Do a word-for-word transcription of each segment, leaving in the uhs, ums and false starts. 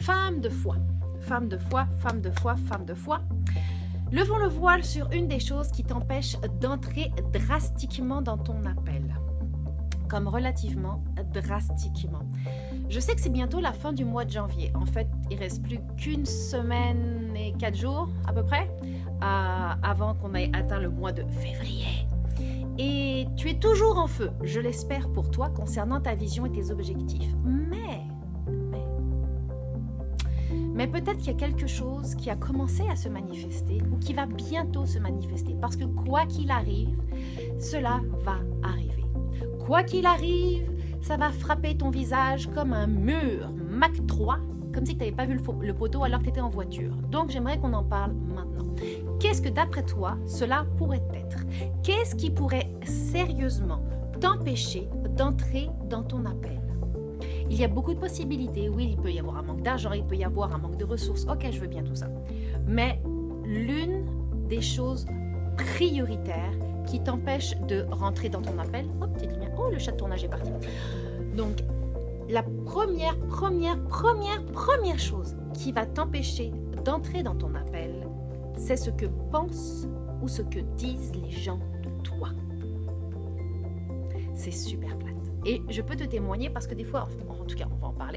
Femme de foi, femme de foi, femme de foi, femme de foi. Levons le voile sur une des choses qui t'empêche d'entrer drastiquement dans ton appel. Comme relativement drastiquement. Je sais que c'est bientôt la fin du mois de janvier. En fait, il reste plus qu'une semaine et quatre jours à peu près euh, avant qu'on ait atteint le mois de février. Et tu es toujours en feu, je l'espère pour toi, concernant ta vision et tes objectifs. Mais, mais, mais peut-être qu'il y a quelque chose qui a commencé à se manifester ou qui va bientôt se manifester. Parce que quoi qu'il arrive, cela va arriver. Quoi qu'il arrive, ça va frapper ton visage comme un mur Mac trois, comme si tu n'avais pas vu le, le poteau alors que tu étais en voiture. Donc j'aimerais qu'on en parle maintenant. Qu'est-ce que d'après toi, cela pourrait être? Qu'est-ce qui pourrait sérieusement t'empêcher d'entrer dans ton appel? Il y a beaucoup de possibilités. Oui, il peut y avoir un manque d'argent, il peut y avoir un manque de ressources. Ok, je veux bien tout ça. Mais l'une des choses prioritaires qui t'empêche de rentrer dans ton appel, oh, petite lumière, oh, le chat de tournage est parti. Donc, la première, première, première, première chose qui va t'empêcher d'entrer dans ton appel, c'est ce que pensent ou ce que disent les gens de toi. C'est super plate. Et je peux te témoigner parce que des fois, en tout cas, on va en parler,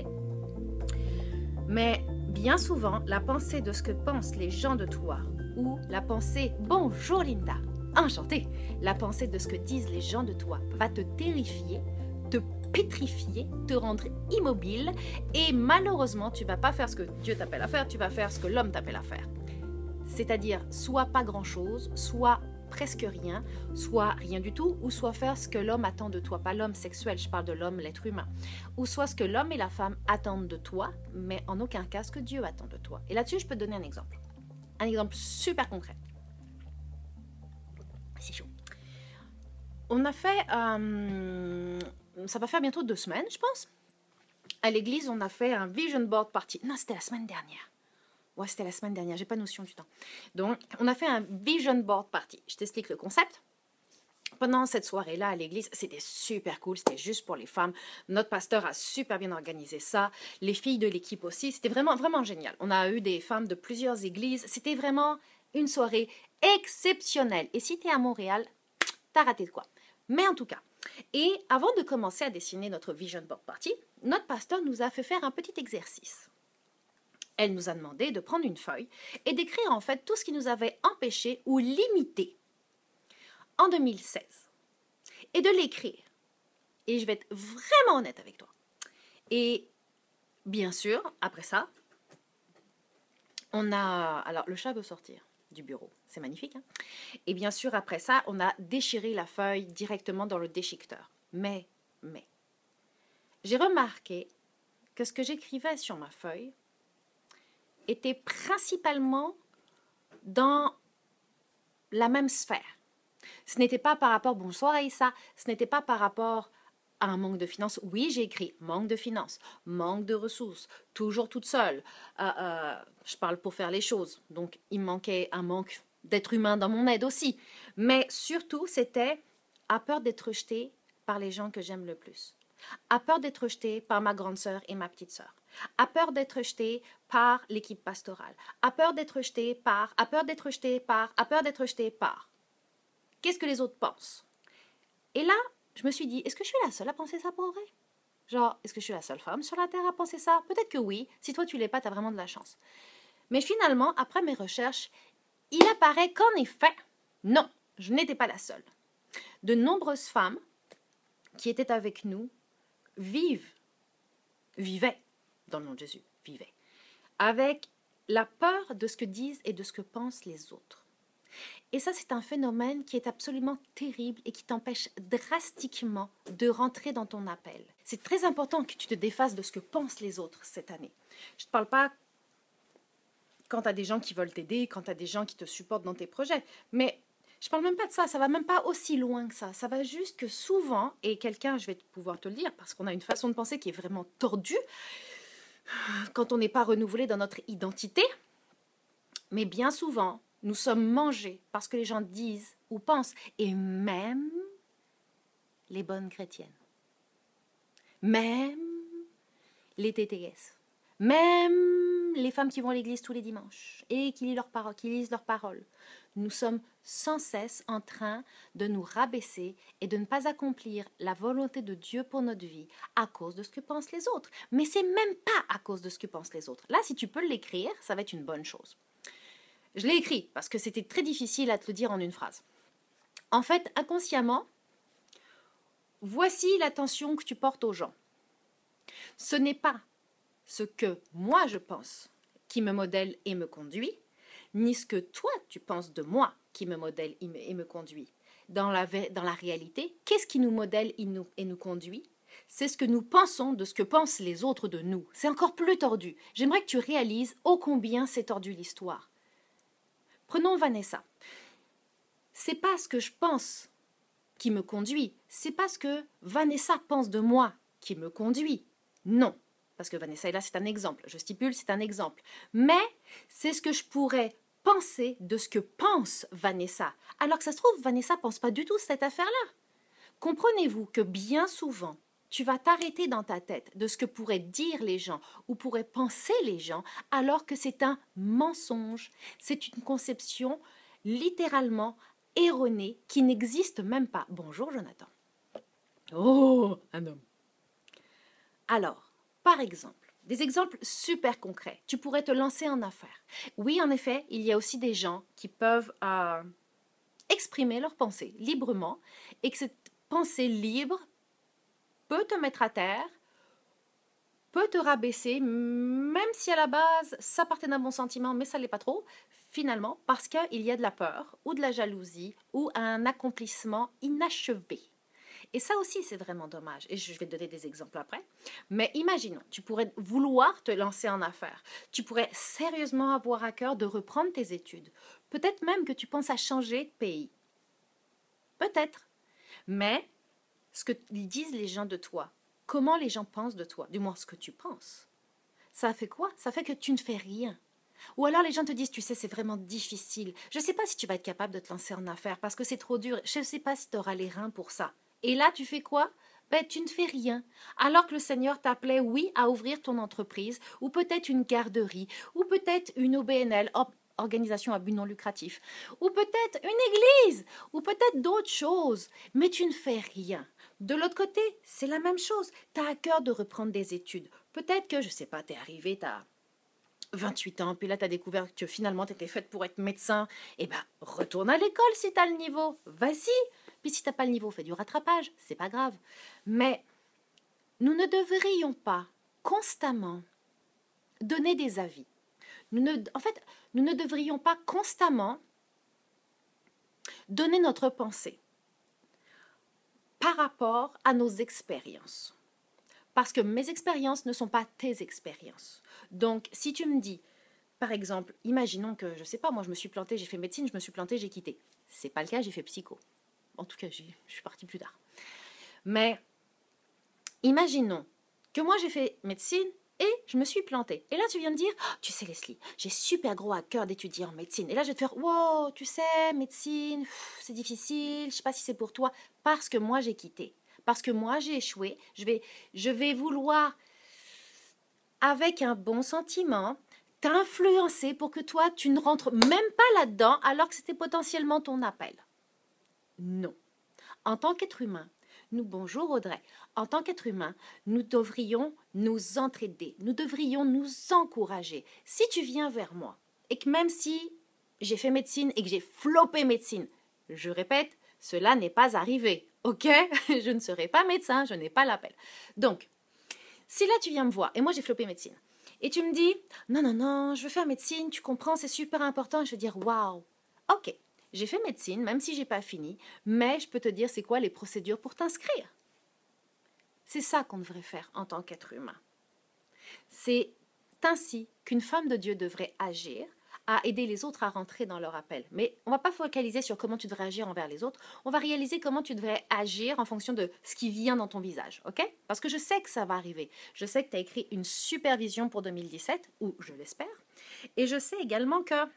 mais bien souvent, la pensée de ce que pensent les gens de toi ou la pensée « Bonjour Linda », enchantée, la pensée de ce que disent les gens de toi va te terrifier, te pétrifier, te rendre immobile et malheureusement, tu ne vas pas faire ce que Dieu t'appelle à faire, tu vas faire ce que l'homme t'appelle à faire. C'est-à-dire, soit pas grand-chose, soit presque rien, soit rien du tout, ou soit faire ce que l'homme attend de toi, pas l'homme sexuel, je parle de l'homme, l'être humain, ou soit ce que l'homme et la femme attendent de toi, mais en aucun cas ce que Dieu attend de toi. Et là-dessus, je peux te donner un exemple. Un exemple super concret. C'est chaud. On a fait, euh, ça va faire bientôt deux semaines, je pense. À l'église, on a fait un vision board party. Non, c'était la semaine dernière. Ouais, c'était la semaine dernière, j'ai pas notion du temps. Donc, on a fait un vision board party. Je t'explique le concept. Pendant cette soirée-là à l'église, c'était super cool, c'était juste pour les femmes. Notre pasteur a super bien organisé ça. Les filles de l'équipe aussi, c'était vraiment, vraiment génial. On a eu des femmes de plusieurs églises. C'était vraiment une soirée exceptionnelle. Et si tu es à Montréal, t'as raté de quoi. Mais en tout cas, et avant de commencer à dessiner notre vision board party, notre pasteur nous a fait faire un petit exercice. Elle nous a demandé de prendre une feuille et d'écrire en fait tout ce qui nous avait empêché ou limité en deux mille seize. Et de l'écrire. Et je vais être vraiment honnête avec toi. Et bien sûr, après ça, on a... Alors, le chat veut sortir du bureau. C'est magnifique, hein? Et bien sûr, après ça, on a déchiré la feuille directement dans le déchiqueteur. Mais, mais, j'ai remarqué que ce que j'écrivais sur ma feuille était principalement dans la même sphère. Ce n'était pas par rapport, bonsoir Aïssa, ce n'était pas par rapport à un manque de finances. Oui, j'ai écrit manque de finances, manque de ressources, toujours toute seule. Euh, euh, je parle pour faire les choses. Donc, il manquait un manque d'être humain dans mon aide aussi. Mais surtout, c'était à peur d'être rejetée par les gens que j'aime le plus. À peur d'être rejetée par ma grande sœur et ma petite sœur. À peur d'être rejetée par l'équipe pastorale. À peur d'être rejetée par, à peur d'être rejetée par, à peur d'être rejetée par. Qu'est-ce que les autres pensent? Et là, je me suis dit, est-ce que je suis la seule à penser ça pour vrai? Genre, est-ce que je suis la seule femme sur la Terre à penser ça? Peut-être que oui. Si toi, tu l'es pas, tu as vraiment de la chance. Mais finalement, après mes recherches, il apparaît qu'en effet, non, je n'étais pas la seule. De nombreuses femmes qui étaient avec nous vivent, vivaient, dans le nom de Jésus, vivaient, avec la peur de ce que disent et de ce que pensent les autres. Et ça, c'est un phénomène qui est absolument terrible et qui t'empêche drastiquement de rentrer dans ton appel. C'est très important que tu te défasses de ce que pensent les autres cette année. Je ne te parle pas quand tu as des gens qui veulent t'aider, quand tu as des gens qui te supportent dans tes projets, mais je ne parle même pas de ça, ça ne va même pas aussi loin que ça. Ça va juste que souvent, et quelqu'un, je vais pouvoir te le dire, parce qu'on a une façon de penser qui est vraiment tordue, quand on n'est pas renouvelé dans notre identité, mais bien souvent, nous sommes mangés parce que les gens disent ou pensent, et même les bonnes chrétiennes, même les T T S, même les femmes qui vont à l'église tous les dimanches et qui lisent leurs paroles, qui lisent leurs paroles, nous sommes sans cesse en train de nous rabaisser et de ne pas accomplir la volonté de Dieu pour notre vie à cause de ce que pensent les autres. Mais c'est même pas à cause de ce que pensent les autres. Là, si tu peux l'écrire, ça va être une bonne chose. Je l'ai écrit parce que c'était très difficile à te le dire en une phrase. En fait, inconsciemment, voici l'attention que tu portes aux gens. Ce n'est pas ce que moi je pense qui me modèle et me conduit, ni ce que toi tu penses de moi qui me modèle et me, et me conduit. Dans la, dans la réalité, qu'est-ce qui nous modèle et nous, et nous conduit? C'est ce que nous pensons de ce que pensent les autres de nous. C'est encore plus tordu. J'aimerais que tu réalises ô combien c'est tordu l'histoire. Prenons Vanessa. C'est pas ce que je pense qui me conduit, c'est pas ce que Vanessa pense de moi qui me conduit. Non, parce que Vanessa est là, c'est un exemple. Je stipule, c'est un exemple. Mais c'est ce que je pourrais penser de ce que pense Vanessa. Alors que ça se trouve, Vanessa ne pense pas du tout cette affaire-là. Comprenez-vous que bien souvent, tu vas t'arrêter dans ta tête de ce que pourraient dire les gens ou pourraient penser les gens, alors que c'est un mensonge. C'est une conception littéralement erronée qui n'existe même pas. Bonjour Jonathan. Oh, un homme. Alors, par exemple, des exemples super concrets. Tu pourrais te lancer en affaires. Oui, en effet, il y a aussi des gens qui peuvent euh, exprimer leurs pensées librement et que cette pensée libre peut te mettre à terre, peut te rabaisser, même si à la base, ça partait d'un bon sentiment, mais ça ne l'est pas trop, finalement, parce qu'il y a de la peur ou de la jalousie ou un accomplissement inachevé. Et ça aussi, c'est vraiment dommage. Et je vais te donner des exemples après. Mais imaginons, tu pourrais vouloir te lancer en affaires. Tu pourrais sérieusement avoir à cœur de reprendre tes études. Peut-être même que tu penses à changer de pays. Peut-être. Mais ce que disent les gens de toi, comment les gens pensent de toi, du moins ce que tu penses, ça fait quoi? Ça fait que tu ne fais rien. Ou alors les gens te disent, tu sais, c'est vraiment difficile. Je ne sais pas si tu vas être capable de te lancer en affaires parce que c'est trop dur. Je ne sais pas si tu auras les reins pour ça. Et là, tu fais quoi? Ben, tu ne fais rien. Alors que le Seigneur t'appelait, oui, à ouvrir ton entreprise, ou peut-être une garderie, ou peut-être une O B N L, organisation à but non lucratif, ou peut-être une église, ou peut-être d'autres choses. Mais tu ne fais rien. De l'autre côté, c'est la même chose. Tu as à cœur de reprendre des études. Peut-être que, je ne sais pas, tu es arrivé, tu as vingt-huit ans, puis là, tu as découvert que finalement, tu étais faite pour être médecin. Eh bien, retourne à l'école si tu as le niveau. Vas-y. Puis si tu n'as pas le niveau, fais du rattrapage, c'est pas grave. Mais nous ne devrions pas constamment donner des avis. Nous ne, en fait, nous ne devrions pas constamment donner notre pensée par rapport à nos expériences. Parce que mes expériences ne sont pas tes expériences. Donc, si tu me dis, par exemple, imaginons que, je ne sais pas, moi je me suis plantée, j'ai fait médecine, je me suis plantée, j'ai quitté. Ce n'est pas le cas, j'ai fait psycho. En tout cas, je suis partie plus tard. Mais imaginons que moi, j'ai fait médecine et je me suis plantée. Et là, tu viens me dire, oh, tu sais Leslie, j'ai super gros à cœur d'étudier en médecine. Et là, je vais te faire, wow, tu sais, médecine, c'est difficile, je ne sais pas si c'est pour toi. Parce que moi, j'ai quitté. Parce que moi, j'ai échoué. Je vais, je vais vouloir, avec un bon sentiment, t'influencer pour que toi, tu ne rentres même pas là-dedans alors que c'était potentiellement ton appel. Non. En tant qu'être humain, nous, bonjour Audrey, en tant qu'être humain, nous devrions nous entraider, nous devrions nous encourager. Si tu viens vers moi et que même si j'ai fait médecine et que j'ai flopé médecine, je répète, cela n'est pas arrivé, ok? Je ne serai pas médecin, je n'ai pas l'appel. Donc, si là tu viens me voir et moi j'ai flopé médecine et tu me dis, non, non, non, je veux faire médecine, tu comprends, c'est super important, je vais dire, waouh, ok. J'ai fait médecine, même si je n'ai pas fini, mais je peux te dire c'est quoi les procédures pour t'inscrire. C'est ça qu'on devrait faire en tant qu'être humain. C'est ainsi qu'une femme de Dieu devrait agir à aider les autres à rentrer dans leur appel. Mais on ne va pas focaliser sur comment tu devrais agir envers les autres, on va réaliser comment tu devrais agir en fonction de ce qui vient dans ton visage, ok? Parce que je sais que ça va arriver. Je sais que tu as écrit une supervision pour deux mille dix-sept, ou je l'espère, et je sais également qu'à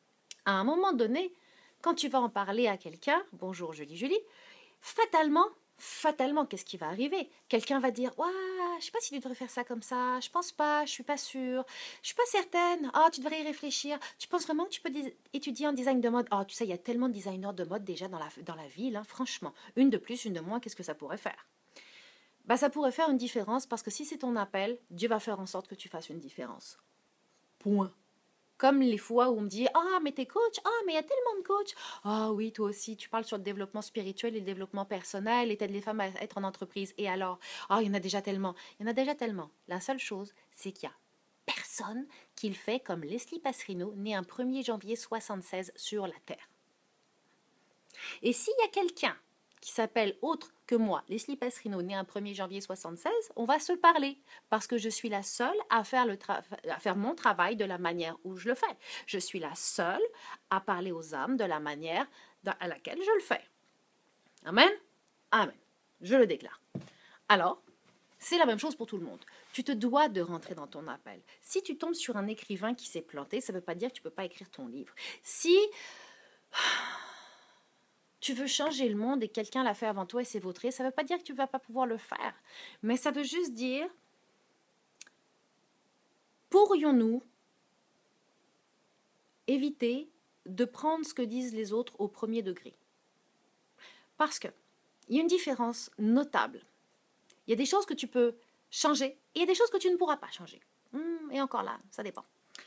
un moment donné, quand tu vas en parler à quelqu'un, bonjour Julie Julie, fatalement, fatalement, qu'est-ce qui va arriver? Quelqu'un va dire, ouais, je sais pas si tu devrais faire ça comme ça, je pense pas, je suis pas sûre, je suis pas certaine, oh, tu devrais y réfléchir, tu penses vraiment que tu peux étudier en design de mode? Oh, tu sais, il y a tellement de designers de mode déjà dans la, dans la ville, hein, franchement, une de plus, une de moins, qu'est-ce que ça pourrait faire? Bah, ça pourrait faire une différence parce que si c'est ton appel, Dieu va faire en sorte que tu fasses une différence. Point. Comme les fois où on me dit « Ah, mais t'es coach? Ah, mais il y a tellement de coachs. Ah oui, toi aussi, tu parles sur le développement spirituel et le développement personnel et t'aides les femmes à être en entreprise. Et alors? Ah, il y en a déjà tellement. Il y en a déjà tellement. » La seule chose, c'est qu'il y a personne qui le fait comme Leslie Passerino, née un premier janvier soixante-seize sur la Terre. Et s'il y a quelqu'un qui s'appelle autre que moi, Leslie Passerino, née un premier janvier soixante-seize, on va se parler parce que je suis la seule à faire, le à faire mon travail de la manière où je le fais. Je suis la seule à parler aux âmes de la manière à laquelle je le fais. Amen? Amen. Je le déclare. Alors, c'est la même chose pour tout le monde. Tu te dois de rentrer dans ton appel. Si tu tombes sur un écrivain qui s'est planté, ça ne veut pas dire que tu ne peux pas écrire ton livre. Si tu veux changer le monde et quelqu'un l'a fait avant toi et c'est vautré, ça ne veut pas dire que tu ne vas pas pouvoir le faire. Mais ça veut juste dire, pourrions-nous éviter de prendre ce que disent les autres au premier degré? Parce qu'il y a une différence notable. Il y a des choses que tu peux changer et il y a des choses que tu ne pourras pas changer. Et encore là, ça dépend.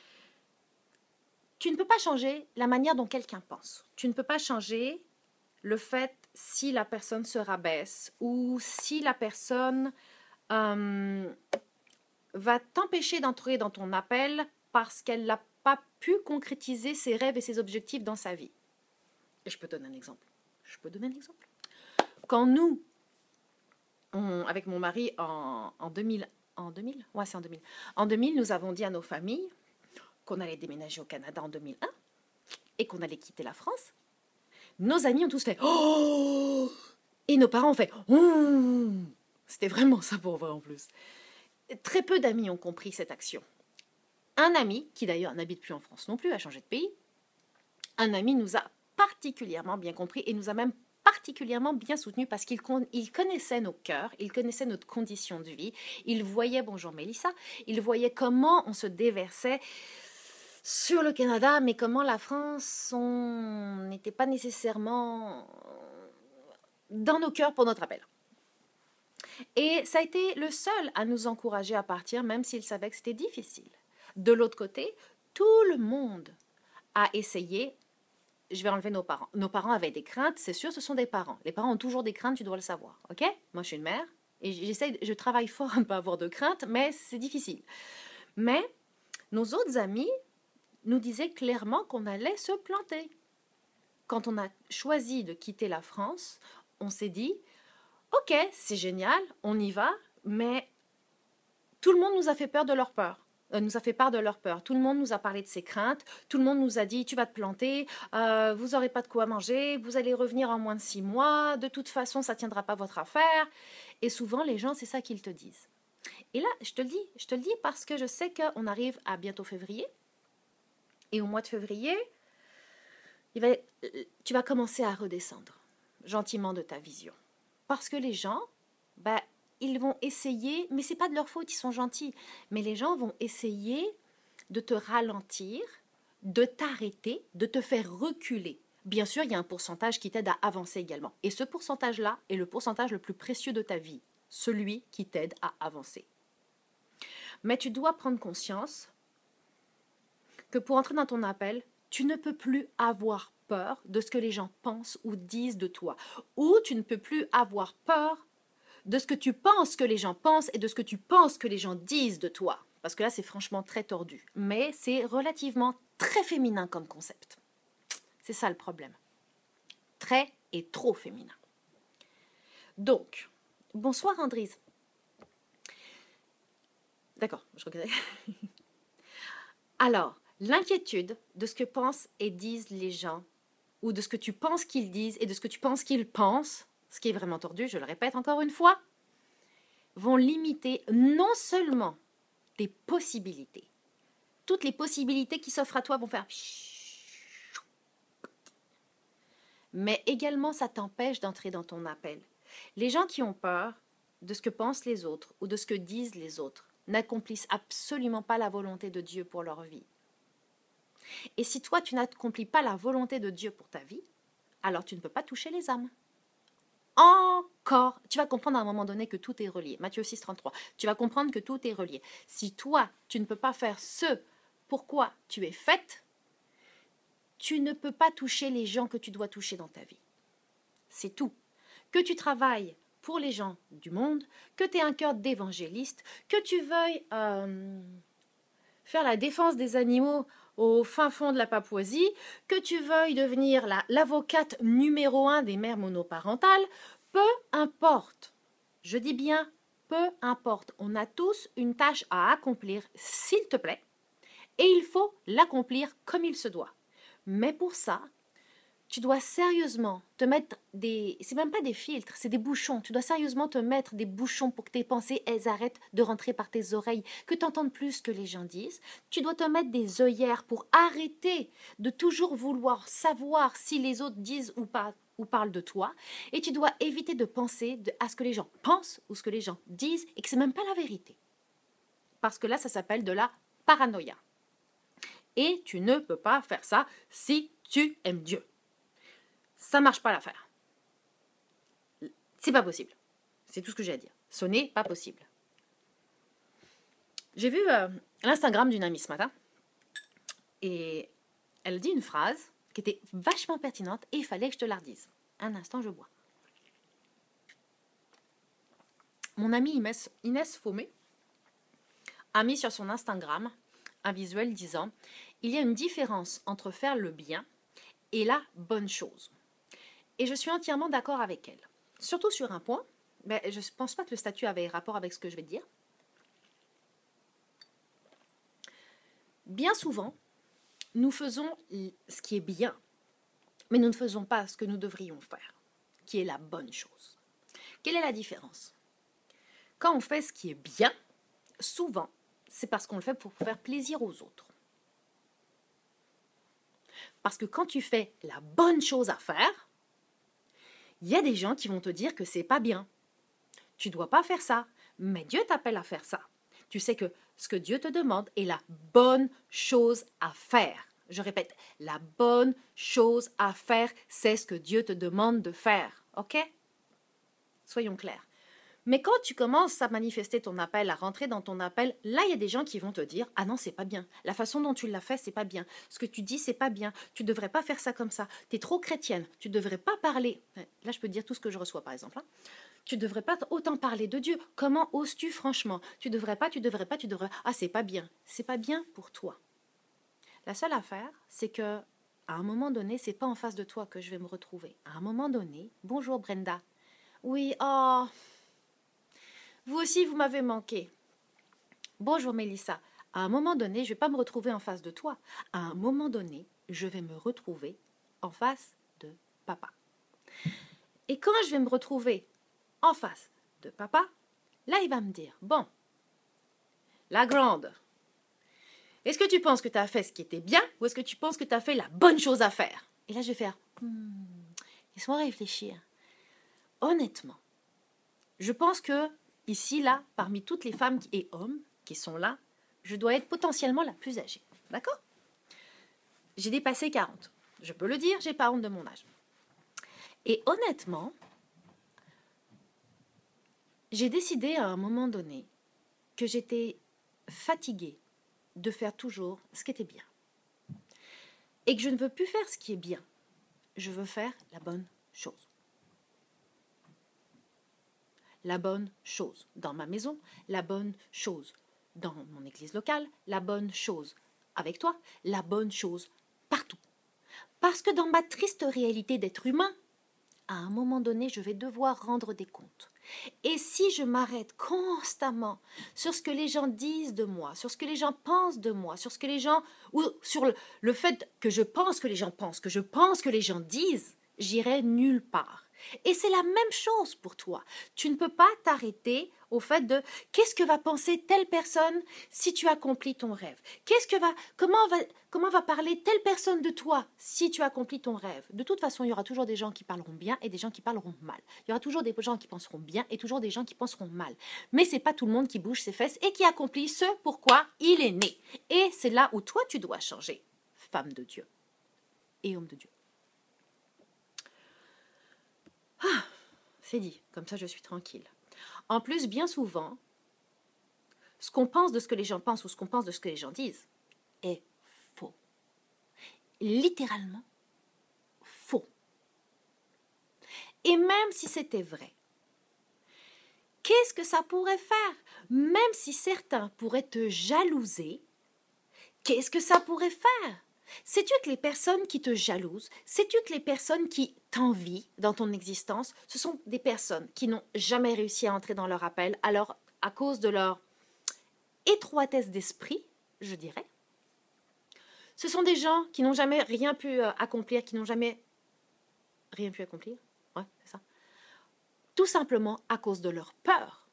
Tu ne peux pas changer la manière dont quelqu'un pense. Tu ne peux pas changer le fait si la personne se rabaisse ou si la personne euh, va t'empêcher d'entrer dans ton appel parce qu'elle n'a pas pu concrétiser ses rêves et ses objectifs dans sa vie. Et je peux donner un exemple. Je peux donner un exemple. Quand nous, on, avec mon mari en, en deux mille, en deux mille, ouais, c'est en deux mille. En deux mille, nous avons dit à nos familles qu'on allait déménager au Canada en deux mille un et qu'on allait quitter la France. Nos amis ont tous fait « Oh !» et nos parents ont fait « Oh !» C'était vraiment ça pour vrai en plus. Très peu d'amis ont compris cette action. Un ami, qui d'ailleurs n'habite plus en France non plus, a changé de pays, un ami nous a particulièrement bien compris et nous a même particulièrement bien soutenus parce qu'il il connaissait nos cœurs, il connaissait notre condition de vie, il voyait, bonjour Mélissa, il voyait comment on se déversait sur le Canada, mais comment la France, on n'était pas nécessairement dans nos cœurs pour notre appel. Et ça a été le seul à nous encourager à partir, même s'il savait que c'était difficile. De l'autre côté, tout le monde a essayé. Je vais enlever nos parents. Nos parents avaient des craintes, c'est sûr, ce sont des parents. Les parents ont toujours des craintes, tu dois le savoir, ok? Moi, je suis une mère et j'essaie, je travaille fort à ne pas avoir de craintes, mais c'est difficile. Mais nos autres amis nous disaient clairement qu'on allait se planter. Quand on a choisi de quitter la France, on s'est dit, ok, c'est génial, on y va, mais tout le monde nous a fait peur de leur peur. Euh, nous a fait part de leur peur. Tout le monde nous a parlé de ses craintes. Tout le monde nous a dit, tu vas te planter, euh, vous n'aurez pas de quoi manger, vous allez revenir en moins de six mois, de toute façon, ça ne tiendra pas votre affaire. Et souvent, les gens, c'est ça qu'ils te disent. Et là, je te le dis, je te le dis parce que je sais qu'on arrive à bientôt février. Et au mois de février, il va, tu vas commencer à redescendre gentiment de ta vision. Parce que les gens, bah, ils vont essayer, mais ce n'est pas de leur faute, ils sont gentils, mais les gens vont essayer de te ralentir, de t'arrêter, de te faire reculer. Bien sûr, il y a un pourcentage qui t'aide à avancer également. Et ce pourcentage-là est le pourcentage le plus précieux de ta vie, celui qui t'aide à avancer. Mais tu dois prendre conscience que pour entrer dans ton appel, tu ne peux plus avoir peur de ce que les gens pensent ou disent de toi. Ou tu ne peux plus avoir peur de ce que tu penses que les gens pensent et de ce que tu penses que les gens disent de toi. Parce que là, c'est franchement très tordu. Mais c'est relativement très féminin comme concept. C'est ça le problème. Très et trop féminin. Donc, bonsoir Andrise. D'accord, je regardais. Alors, l'inquiétude de ce que pensent et disent les gens, ou de ce que tu penses qu'ils disent et de ce que tu penses qu'ils pensent, ce qui est vraiment tordu, je le répète encore une fois, vont limiter non seulement tes possibilités, toutes les possibilités qui s'offrent à toi vont faire, mais également ça t'empêche d'entrer dans ton appel. Les gens qui ont peur de ce que pensent les autres ou de ce que disent les autres n'accomplissent absolument pas la volonté de Dieu pour leur vie. Et si toi, tu n'accomplis pas la volonté de Dieu pour ta vie, alors tu ne peux pas toucher les âmes. Encore, tu vas comprendre à un moment donné que tout est relié. Matthieu six, trente-trois, tu vas comprendre que tout est relié. Si toi, tu ne peux pas faire ce pourquoi tu es faite, tu ne peux pas toucher les gens que tu dois toucher dans ta vie. C'est tout. Que tu travailles pour les gens du monde, que tu aies un cœur d'évangéliste, que tu veuilles euh, faire la défense des animaux au fin fond de la Papouasie, que tu veuilles devenir la, l'avocate numéro un des mères monoparentales, peu importe. Je dis bien, peu importe. On a tous une tâche à accomplir, s'il te plaît, et il faut l'accomplir comme il se doit. Mais pour ça, tu dois sérieusement te mettre des... C'est même pas des filtres, c'est des bouchons. Tu dois sérieusement te mettre des bouchons pour que tes pensées, elles arrêtent de rentrer par tes oreilles, que tu entendes plus ce que les gens disent. Tu dois te mettre des œillères pour arrêter de toujours vouloir savoir si les autres disent ou pas ou parlent de toi. Et tu dois éviter de penser de, à ce que les gens pensent ou ce que les gens disent et que c'est même pas la vérité. Parce que là, ça s'appelle de la paranoïa. Et tu ne peux pas faire ça si tu aimes Dieu. Ça marche pas l'affaire. C'est pas possible. C'est tout ce que j'ai à dire. Ce n'est pas possible. J'ai vu euh, l'Instagram d'une amie ce matin et elle dit une phrase qui était vachement pertinente et il fallait que je te la redise. Un instant, je bois. Mon amie Inès, Inès Faumé a mis sur son Instagram un visuel disant « Il y a une différence entre faire le bien et la bonne chose. » Et je suis entièrement d'accord avec elle. Surtout sur un point, mais je ne pense pas que le statut avait rapport avec ce que je vais te dire. Bien souvent, nous faisons ce qui est bien, mais nous ne faisons pas ce que nous devrions faire, qui est la bonne chose. Quelle est la différence? Quand on fait ce qui est bien, souvent, c'est parce qu'on le fait pour faire plaisir aux autres. Parce que quand tu fais la bonne chose à faire, il y a des gens qui vont te dire que c'est pas bien. Tu dois pas faire ça, mais Dieu t'appelle à faire ça. Tu sais que ce que Dieu te demande est la bonne chose à faire. Je répète, la bonne chose à faire, c'est ce que Dieu te demande de faire. OK? Soyons clairs. Mais quand tu commences à manifester ton appel, à rentrer dans ton appel, là, il y a des gens qui vont te dire « Ah non, c'est pas bien. La façon dont tu l'as fait, c'est pas bien. Ce que tu dis, c'est pas bien. Tu devrais pas faire ça comme ça. Tu es trop chrétienne. Tu devrais pas parler. » Là, je peux te dire tout ce que je reçois, par exemple. Hein. Tu devrais pas autant parler de Dieu. Comment oses-tu, franchement? Tu devrais pas, tu devrais pas, tu devrais... Ah, c'est pas bien. C'est pas bien pour toi. La seule affaire, c'est que à un moment donné, c'est pas en face de toi que je vais me retrouver. À un moment donné, bonjour Brenda. Oui, oh... Vous aussi, vous m'avez manqué. Bonjour Mélissa. À un moment donné, je ne vais pas me retrouver en face de toi. À un moment donné, je vais me retrouver en face de papa. Et quand je vais me retrouver en face de papa, là, il va me dire, bon, la grande, est-ce que tu penses que tu as fait ce qui était bien ou est-ce que tu penses que tu as fait la bonne chose à faire? Et là, je vais faire, hmm, laisse-moi réfléchir. Honnêtement, je pense que ici, là, parmi toutes les femmes et hommes qui sont là, je dois être potentiellement la plus âgée. D'accord? J'ai dépassé quarante. Je peux le dire, j'ai pas honte de mon âge. Et honnêtement, j'ai décidé à un moment donné que j'étais fatiguée de faire toujours ce qui était bien. Et que je ne veux plus faire ce qui est bien. Je veux faire la bonne chose. La bonne chose dans ma maison, la bonne chose dans mon église locale, la bonne chose avec toi, la bonne chose partout. Parce que dans ma triste réalité d'être humain, à un moment donné, je vais devoir rendre des comptes. Et si je m'arrête constamment sur ce que les gens disent de moi, sur ce que les gens pensent de moi, sur ce que les gens, ou sur le, le fait que je pense que les gens pensent, que je pense que les gens disent, j'irai nulle part. Et c'est la même chose pour toi. Tu ne peux pas t'arrêter au fait de qu'est-ce que va penser telle personne si tu accomplis ton rêve. Qu'est-ce que va, comment va, comment va parler telle personne de toi si tu accomplis ton rêve. De toute façon, il y aura toujours des gens qui parleront bien et des gens qui parleront mal. Il y aura toujours des gens qui penseront bien et toujours des gens qui penseront mal. Mais c'est pas tout le monde qui bouge ses fesses et qui accomplit ce pourquoi il est né. Et c'est là où toi tu dois changer, femme de Dieu et homme de Dieu. Ah, c'est dit, comme ça je suis tranquille. En plus, bien souvent, ce qu'on pense de ce que les gens pensent ou ce qu'on pense de ce que les gens disent est faux. Littéralement faux. Et même si c'était vrai, qu'est-ce que ça pourrait faire? Même si certains pourraient te jalouser, qu'est-ce que ça pourrait faire? Sais-tu que les personnes qui te jalousent, sais-tu que les personnes qui t'envient dans ton existence, ce sont des personnes qui n'ont jamais réussi à entrer dans leur appel, alors à cause de leur étroitesse d'esprit, je dirais. Ce sont des gens qui n'ont jamais rien pu euh, accomplir, qui n'ont jamais rien pu accomplir, ouais, c'est ça. Tout simplement à cause de leur peur,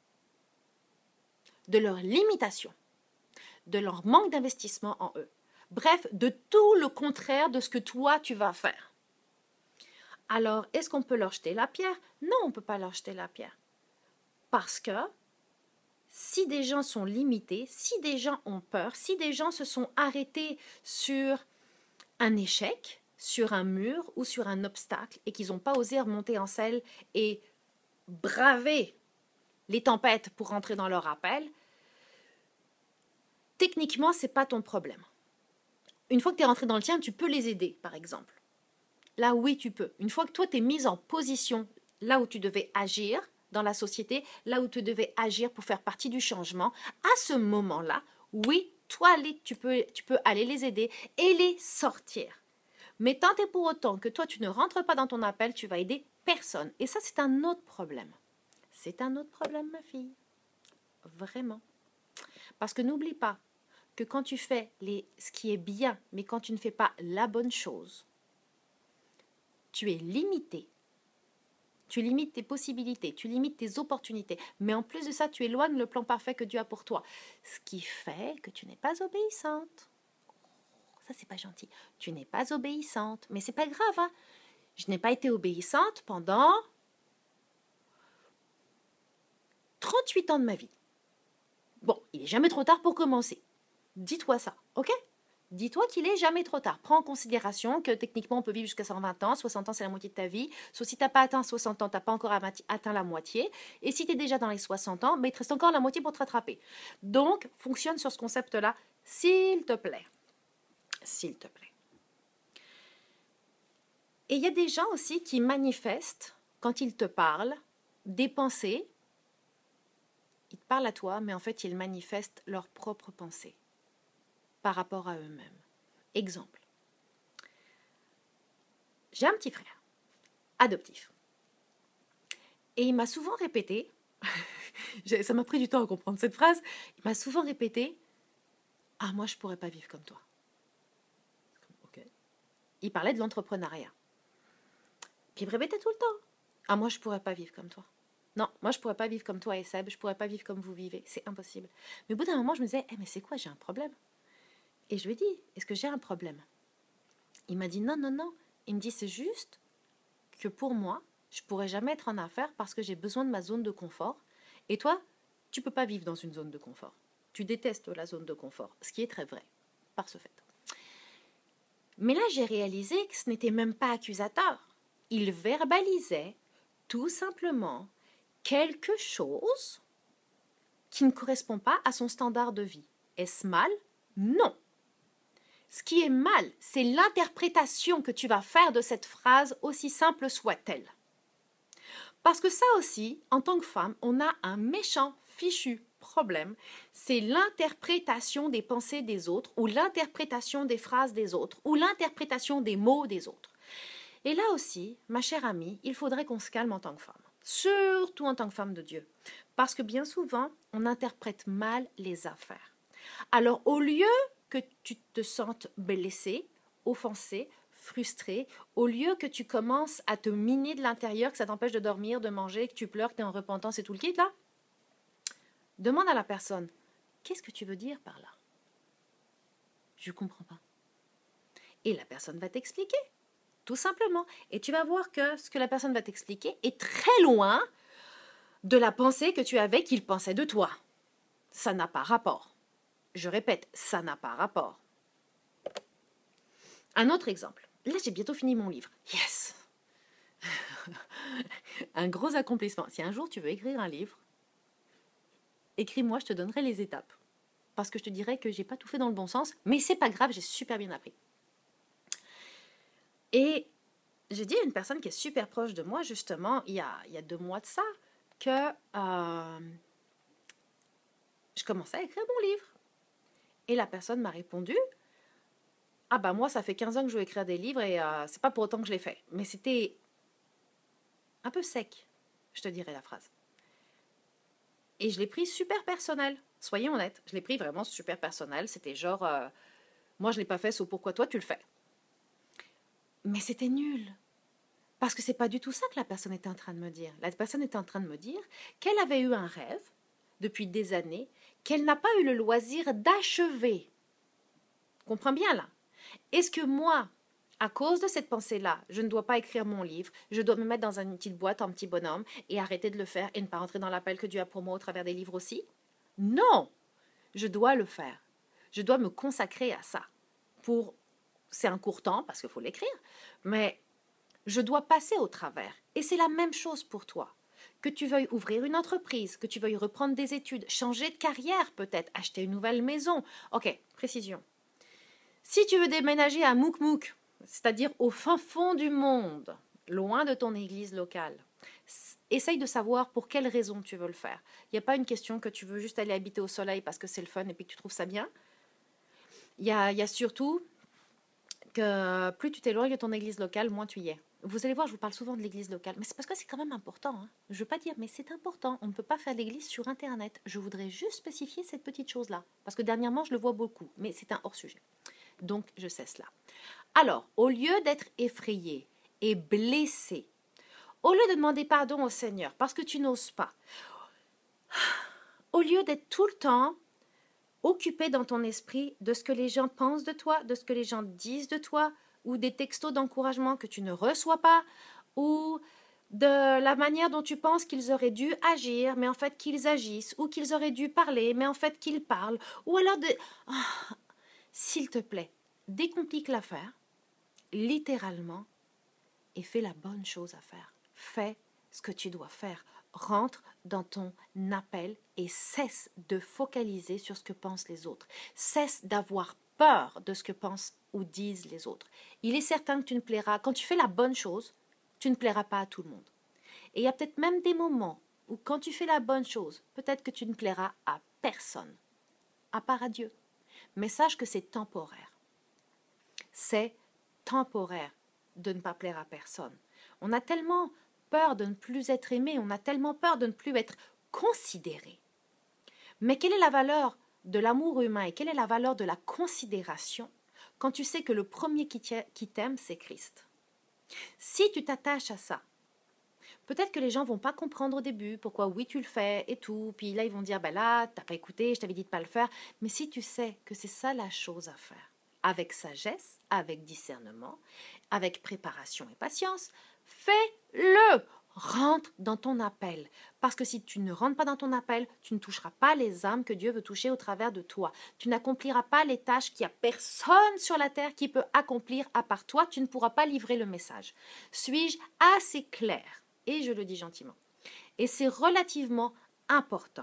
de leur limitation, de leur manque d'investissement en eux. Bref, de tout le contraire de ce que toi, tu vas faire. Alors, est-ce qu'on peut leur jeter la pierre? Non, on ne peut pas leur jeter la pierre. Parce que si des gens sont limités, si des gens ont peur, si des gens se sont arrêtés sur un échec, sur un mur ou sur un obstacle et qu'ils n'ont pas osé remonter en selle et braver les tempêtes pour rentrer dans leur appel, techniquement, ce n'est pas ton problème. Une fois que tu es rentré dans le tien, tu peux les aider, par exemple. Là, oui, tu peux. Une fois que toi, tu es mise en position, là où tu devais agir dans la société, là où tu devais agir pour faire partie du changement, à ce moment-là, oui, toi, tu peux, tu peux aller les aider et les sortir. Mais tant et pour autant que toi, tu ne rentres pas dans ton appel, tu vas aider personne. Et ça, c'est un autre problème. C'est un autre problème, ma fille. Vraiment. Parce que n'oublie pas, que quand tu fais les, ce qui est bien, mais quand tu ne fais pas la bonne chose, tu es limité. Tu limites tes possibilités, tu limites tes opportunités. Mais en plus de ça, tu éloignes le plan parfait que Dieu a pour toi. Ce qui fait que tu n'es pas obéissante. Ça, c'est pas gentil. Tu n'es pas obéissante. Mais c'est pas grave, hein. Je n'ai pas été obéissante pendant trente-huit ans de ma vie. Bon, il n'est jamais trop tard pour commencer. Dis-toi ça, ok? Dis-toi qu'il est jamais trop tard. Prends en considération que techniquement, on peut vivre jusqu'à cent vingt ans. soixante ans, c'est la moitié de ta vie. Sauf si tu n'as pas atteint soixante ans, tu n'as pas encore atteint la moitié. Et si tu es déjà dans les soixante ans, mais il te reste encore la moitié pour te rattraper. Donc, fonctionne sur ce concept-là, s'il te plaît. S'il te plaît. Et il y a des gens aussi qui manifestent, quand ils te parlent, des pensées. Ils te parlent à toi, mais en fait, ils manifestent leurs propres pensées par rapport à eux-mêmes. Exemple. J'ai un petit frère, adoptif. Et il m'a souvent répété, ça m'a pris du temps à comprendre cette phrase, il m'a souvent répété « Ah, moi, je ne pourrais pas vivre comme toi. » Okay. Il parlait de l'entrepreneuriat. Puis il me répétait tout le temps « Ah, moi, je ne pourrais pas vivre comme toi. Non, moi, je ne pourrais pas vivre comme toi et Seb, je ne pourrais pas vivre comme vous vivez. C'est impossible. » Mais au bout d'un moment, je me disais hey, « Mais c'est quoi, j'ai un problème ?» Et je lui ai dit, est-ce que j'ai un problème? Il m'a dit, non, non, non. Il me dit, c'est juste que pour moi, je ne pourrais jamais être en affaires parce que j'ai besoin de ma zone de confort. Et toi, tu ne peux pas vivre dans une zone de confort. Tu détestes la zone de confort, ce qui est très vrai, par ce fait. Mais là, j'ai réalisé que ce n'était même pas accusateur. Il verbalisait tout simplement quelque chose qui ne correspond pas à son standard de vie. Est-ce mal? Non. Ce qui est mal, c'est l'interprétation que tu vas faire de cette phrase, aussi simple soit-elle. Parce que ça aussi, en tant que femme, on a un méchant fichu problème. C'est l'interprétation des pensées des autres, ou l'interprétation des phrases des autres, ou l'interprétation des mots des autres. Et là aussi, ma chère amie, il faudrait qu'on se calme en tant que femme. Surtout en tant que femme de Dieu. Parce que bien souvent, on interprète mal les affaires. Alors, au lieu que tu te sentes blessé, offensé, frustré, au lieu que tu commences à te miner de l'intérieur, que ça t'empêche de dormir, de manger, que tu pleures, que tu es en repentance et tout le kit là, Demande à la personne, qu'est-ce que tu veux dire par là? Je ne comprends pas. Et la personne va t'expliquer, tout simplement. Et tu vas voir que ce que la personne va t'expliquer est très loin de la pensée que tu avais qu'il pensait de toi. Ça n'a pas rapport. Je répète, ça n'a pas rapport. Un autre exemple. Là, j'ai bientôt fini mon livre. Yes! Un gros accomplissement. Si un jour tu veux écrire un livre, écris-moi, je te donnerai les étapes. Parce que je te dirais que j'ai pas tout fait dans le bon sens, mais c'est pas grave, j'ai super bien appris. Et j'ai dit à une personne qui est super proche de moi, justement, il y a, il y a deux mois de ça, que euh, je commençais à écrire mon livre. Et la personne m'a répondu, ah bah moi ça fait quinze ans que je veux écrire des livres et euh, c'est pas pour autant que je l'ai fait. Mais c'était un peu sec, je te dirais la phrase. Et je l'ai pris super personnel, soyons honnêtes, je l'ai pris vraiment super personnel, c'était genre, euh, moi je l'ai pas fait, sauf pourquoi toi tu le fais. Mais c'était nul. Parce que c'est pas du tout ça que la personne était en train de me dire. La personne était en train de me dire qu'elle avait eu un rêve depuis des années, qu'elle n'a pas eu le loisir d'achever. Comprends bien là. Est-ce que moi, à cause de cette pensée-là, je ne dois pas écrire mon livre, je dois me mettre dans une petite boîte en petit bonhomme et arrêter de le faire et ne pas rentrer dans l'appel que Dieu a pour moi au travers des livres aussi? Non, je dois le faire. Je dois me consacrer à ça. Pour, c'est un court temps parce qu'il faut l'écrire, mais je dois passer au travers. Et c'est la même chose pour toi. Que tu veuilles ouvrir une entreprise, que tu veuilles reprendre des études, changer de carrière peut-être, acheter une nouvelle maison. Ok, précision. Si tu veux déménager à Mouk-Mouk, c'est-à-dire au fin fond du monde, loin de ton église locale, essaye de savoir pour quelle raison tu veux le faire. Il n'y a pas une question que tu veux juste aller habiter au soleil parce que c'est le fun et puis que tu trouves ça bien. Il y a, il y a surtout que plus tu t'éloignes de ton église locale, moins tu y es. Vous allez voir, je vous parle souvent de l'église locale, mais c'est parce que c'est quand même important. Hein. Je ne veux pas dire, mais c'est important. On ne peut pas faire l'église sur Internet. Je voudrais juste spécifier cette petite chose-là, parce que dernièrement, je le vois beaucoup, mais c'est un hors-sujet. Donc, je cesse là. Alors, au lieu d'être effrayé et blessé, au lieu de demander pardon au Seigneur parce que tu n'oses pas, au lieu d'être tout le temps occupé dans ton esprit de ce que les gens pensent de toi, de ce que les gens disent de toi, ou des textos d'encouragement que tu ne reçois pas, ou de la manière dont tu penses qu'ils auraient dû agir, mais en fait qu'ils agissent, ou qu'ils auraient dû parler, mais en fait qu'ils parlent, ou alors de... Oh, s'il te plaît, décomplique l'affaire, littéralement, et fais la bonne chose à faire. Fais ce que tu dois faire. Rentre dans ton appel et cesse de focaliser sur ce que pensent les autres. Cesse d'avoir peur de ce que pensent ou disent les autres. Il est certain que tu ne plairas, quand tu fais la bonne chose, tu ne plairas pas à tout le monde. Et il y a peut-être même des moments où quand tu fais la bonne chose, peut-être que tu ne plairas à personne, à part à Dieu. Mais sache que c'est temporaire. C'est temporaire de ne pas plaire à personne. On a tellement peur de ne plus être aimé, on a tellement peur de ne plus être considéré. Mais quelle est la valeur de l'amour humain et quelle est la valeur de la considération quand tu sais que le premier qui t'aime, c'est Christ? Si tu t'attaches à ça, peut-être que les gens vont pas comprendre au début pourquoi oui tu le fais et tout, puis là ils vont dire ben là t'as pas écouté, je t'avais dit de pas le faire, mais si tu sais que c'est ça la chose à faire, avec sagesse, avec discernement, avec préparation et patience, fais-le. Rentre dans ton appel. Parce que si tu ne rentres pas dans ton appel, tu ne toucheras pas les âmes que Dieu veut toucher au travers de toi. Tu n'accompliras pas les tâches qu'il n'y a personne sur la terre qui peut accomplir à part toi. Tu ne pourras pas livrer le message. Suis-je assez clair? Et je le dis gentiment. Et c'est relativement important.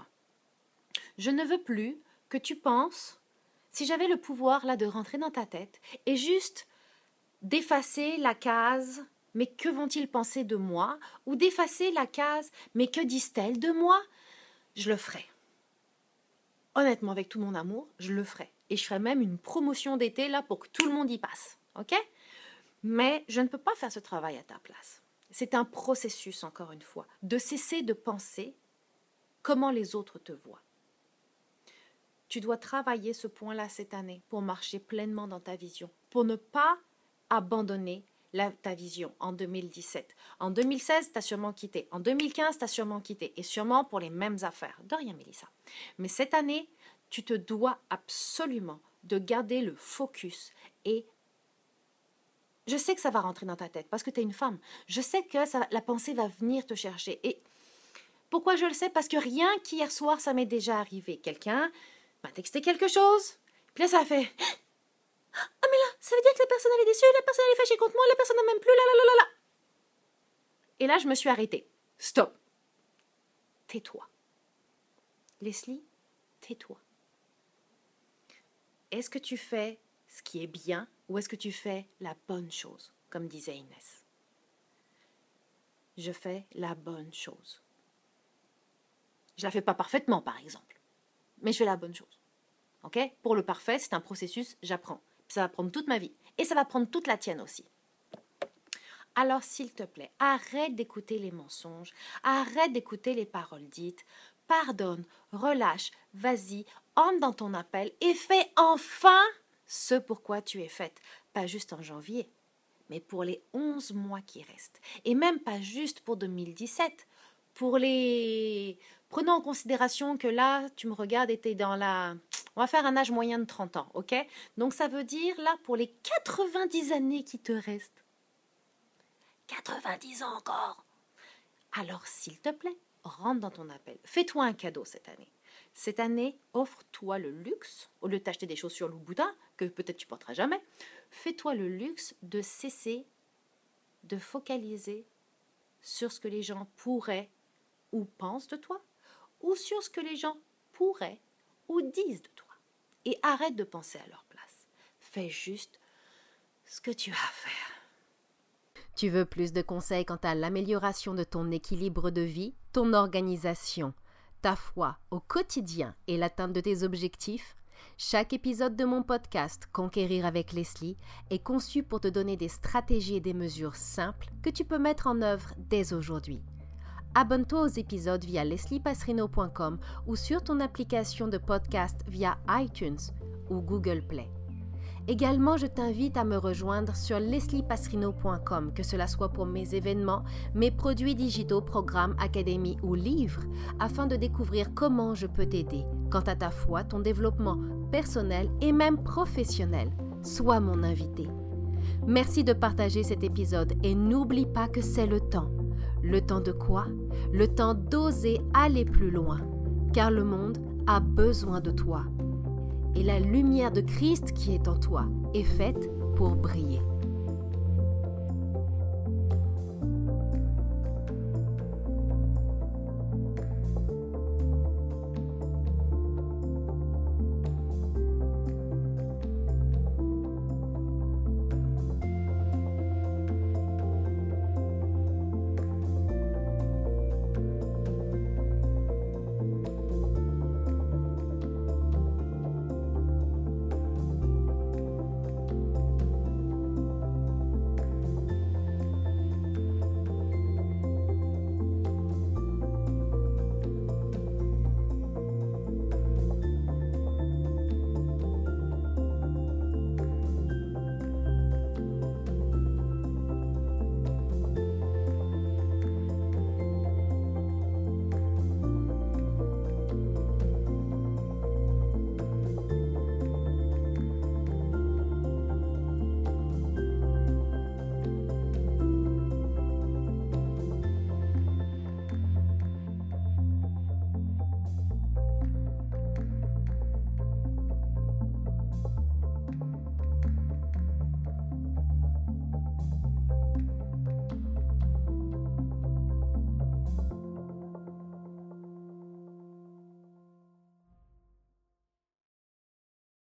Je ne veux plus que tu penses, si j'avais le pouvoir là de rentrer dans ta tête et juste d'effacer la case « mais que vont-ils penser de moi ?» ou d'effacer la case « mais que disent-elles de moi ?» Je le ferai. Honnêtement, avec tout mon amour, je le ferai. Et je ferai même une promotion d'été là pour que tout le monde y passe. Ok? Mais je ne peux pas faire ce travail à ta place. C'est un processus, encore une fois, de cesser de penser comment les autres te voient. Tu dois travailler ce point-là cette année pour marcher pleinement dans ta vision, pour ne pas abandonner la, ta vision en deux mille dix-sept. En deux mille seize, tu as sûrement quitté. En deux mille quinze, tu as sûrement quitté. Et sûrement pour les mêmes affaires. De rien, Mélissa. Mais cette année, tu te dois absolument de garder le focus. Et je sais que ça va rentrer dans ta tête parce que tu es une femme. Je sais que ça, la pensée va venir te chercher. Et pourquoi je le sais? Parce que rien qu'hier soir, ça m'est déjà arrivé. Quelqu'un m'a texté quelque chose. Puis là, ça a fait... Ah, mais là, ça veut dire que la personne, elle est déçue, la personne, elle est fâchée contre moi, la personne ne m'aime plus, là, là, là, là, là. Et là, je me suis arrêtée. Stop. Tais-toi. Leslie, tais-toi. Est-ce que tu fais ce qui est bien ou est-ce que tu fais la bonne chose, comme disait Inès? Je fais la bonne chose. Je la fais pas parfaitement, par exemple, mais je fais la bonne chose. Ok? Pour le parfait, c'est un processus, j'apprends. Ça va prendre toute ma vie. Et ça va prendre toute la tienne aussi. Alors, s'il te plaît, arrête d'écouter les mensonges. Arrête d'écouter les paroles dites. Pardonne, relâche, vas-y, entre dans ton appel et fais enfin ce pourquoi tu es faite. Pas juste en janvier, mais pour les onze mois qui restent. Et même pas juste pour deux mille dix-sept. Pour les... Prenons en considération que là, tu me regardes et tu es dans la... On va faire un âge moyen de trente ans, ok? Donc ça veut dire, là, pour les quatre-vingt-dix années qui te restent. quatre-vingt-dix ans encore. Alors, s'il te plaît, rentre dans ton appel. Fais-toi un cadeau cette année. Cette année, offre-toi le luxe, au lieu de t'acheter des chaussures Louboutin, que peut-être tu porteras jamais, fais-toi le luxe de cesser de focaliser sur ce que les gens pourraient ou pensent de toi, ou sur ce que les gens pourraient ou disent de toi. Et arrête de penser à leur place. Fais juste ce que tu as à faire. Tu veux plus de conseils quant à l'amélioration de ton équilibre de vie, ton organisation, ta foi au quotidien et l'atteinte de tes objectifs? Chaque épisode de mon podcast Conquérir avec Leslie est conçu pour te donner des stratégies et des mesures simples que tu peux mettre en œuvre dès aujourd'hui. Abonne-toi aux épisodes via leslie passerino point com ou sur ton application de podcast via iTunes ou Google Play. Également, je t'invite à me rejoindre sur leslie passerino point com, que cela soit pour mes événements, mes produits digitaux, programmes, académies ou livres, afin de découvrir comment je peux t'aider quant à ta foi, ton développement personnel et même professionnel. Sois mon invité. Merci de partager cet épisode et n'oublie pas que c'est le temps. Le temps de quoi? Le temps d'oser aller plus loin, car le monde a besoin de toi. Et la lumière de Christ qui est en toi est faite pour briller.